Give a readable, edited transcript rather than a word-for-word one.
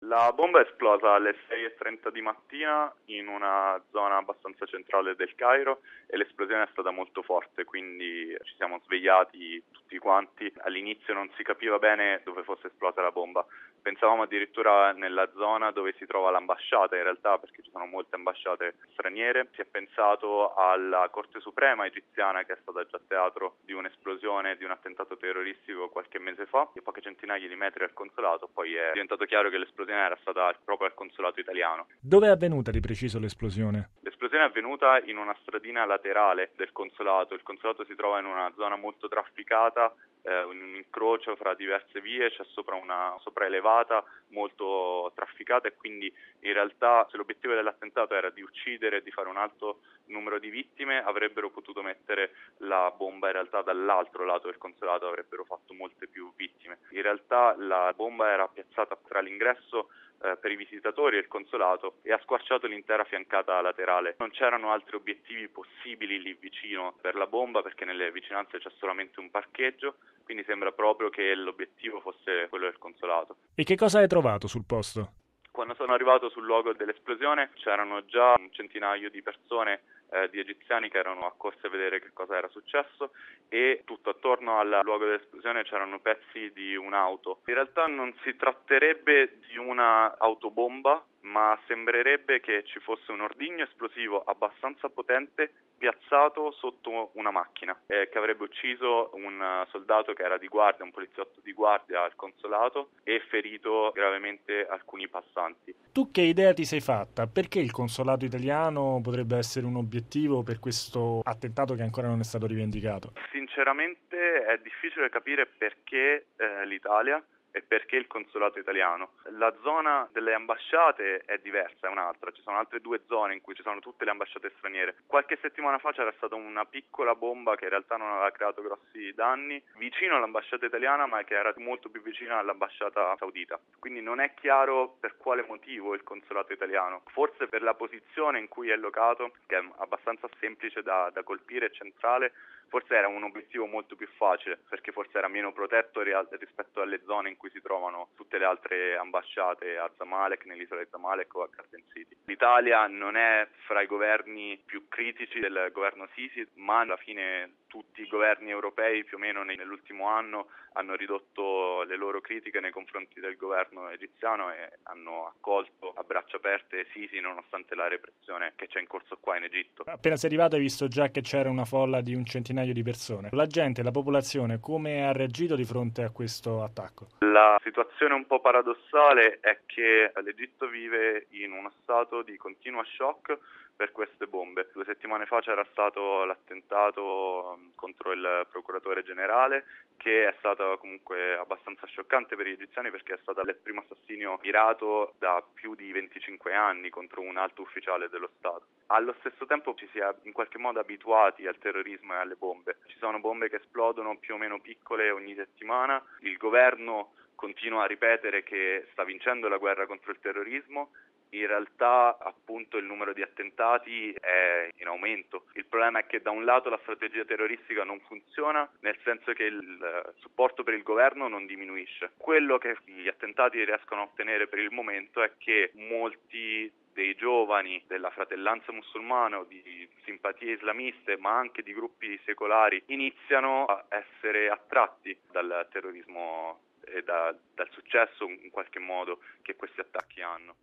La bomba è esplosa alle 6:30 di mattina in una zona abbastanza centrale del Cairo e l'esplosione è stata molto forte, quindi ci siamo svegliati tutti quanti. All'inizio non si capiva bene dove fosse esplosa la bomba. Pensavamo addirittura nella zona dove si trova l'ambasciata, in realtà, perché ci sono molte ambasciate straniere. Si è pensato alla Corte Suprema egiziana, che è stata già teatro di un'esplosione, di un attentato terroristico qualche mese fa, e poche centinaia di metri dal consolato. Poi è diventato chiaro che l'esplosione era stata proprio al consolato italiano. Dove è avvenuta di preciso l'esplosione? L'esplosione è avvenuta in una stradina laterale del consolato. Il consolato si trova in una zona molto trafficata, un incrocio fra diverse vie, c'è sopra una sopraelevata molto trafficata, e quindi in realtà, se l'obiettivo dell'attentato era di uccidere e di fare un alto numero di vittime, avrebbero potuto mettere la bomba in realtà dall'altro lato del consolato, avrebbero fatto molte più vittime. In realtà la bomba era piazzata tra l'ingresso per i visitatori e il consolato e ha squarciato l'intera fiancata laterale. Non c'erano altri obiettivi possibili lì vicino per la bomba, perché nelle vicinanze c'è solamente un parcheggio, quindi sembra proprio che l'obiettivo fosse quello del consolato. E che cosa hai trovato sul posto? Quando sono arrivato sul luogo dell'esplosione c'erano già un centinaio di persone, di egiziani, che erano accorsi a vedere che cosa era successo, e tutto attorno al luogo dell'esplosione c'erano pezzi di un'auto. In realtà non si tratterebbe di una autobomba, ma sembrerebbe che ci fosse un ordigno esplosivo abbastanza potente piazzato sotto una macchina, che avrebbe ucciso un soldato che era di guardia, un poliziotto di guardia al consolato, e ferito gravemente alcuni passanti. Tu che idea ti sei fatta? Perché il consolato italiano potrebbe essere un obiettivo per questo attentato che ancora non è stato rivendicato? Sinceramente è difficile capire perché l'Italia e perché il consolato italiano. La zona delle ambasciate è diversa, è un'altra. Ci sono altre due zone in cui ci sono tutte le ambasciate straniere. Qualche settimana fa c'era stata una piccola bomba che in realtà non aveva creato grossi danni vicino all'ambasciata italiana, ma che era molto più vicina all'ambasciata saudita. Quindi non è chiaro per quale motivo il consolato italiano. Forse per la posizione in cui è locato, che è abbastanza semplice da colpire e centrale. Forse era un obiettivo molto più facile, perché forse era meno protetto rispetto alle zone in cui si trovano tutte le altre ambasciate a Zamalek, nell'isola di Zamalek o a Garden City. L'Italia non è fra i governi più critici del governo Sisi, ma alla fine tutti i governi europei più o meno nell'ultimo anno hanno ridotto le loro critiche nei confronti del governo egiziano e hanno accolto a braccia aperte Sisi, nonostante la repressione che c'è in corso qua in Egitto. Appena sei arrivato hai visto già che c'era una folla di un centinaio di persone. La gente, la popolazione, come ha reagito di fronte a questo attacco? La situazione un po' paradossale è che l'Egitto vive in uno stato di continuo shock per queste bombe. 2 settimane fa c'era stato l'attentato contro il procuratore generale, che è stato comunque abbastanza scioccante per gli egiziani, perché è stato il primo assassinio mirato da più di 25 anni contro un alto ufficiale dello Stato. Allo stesso tempo ci si è in qualche modo abituati al terrorismo e alle bombe. Ci sono bombe che esplodono più o meno piccole ogni settimana. Il governo continua a ripetere che sta vincendo la guerra contro il terrorismo. In realtà, appunto, il numero di attentati è in aumento. Il problema è che da un lato la strategia terroristica non funziona, nel senso che il supporto per il governo non diminuisce. Quello che gli attentati riescono a ottenere per il momento è che molti dei giovani della fratellanza musulmana o di simpatie islamiste, ma anche di gruppi secolari, iniziano a essere attratti dal terrorismo e dal successo in qualche modo che questi attacchi hanno.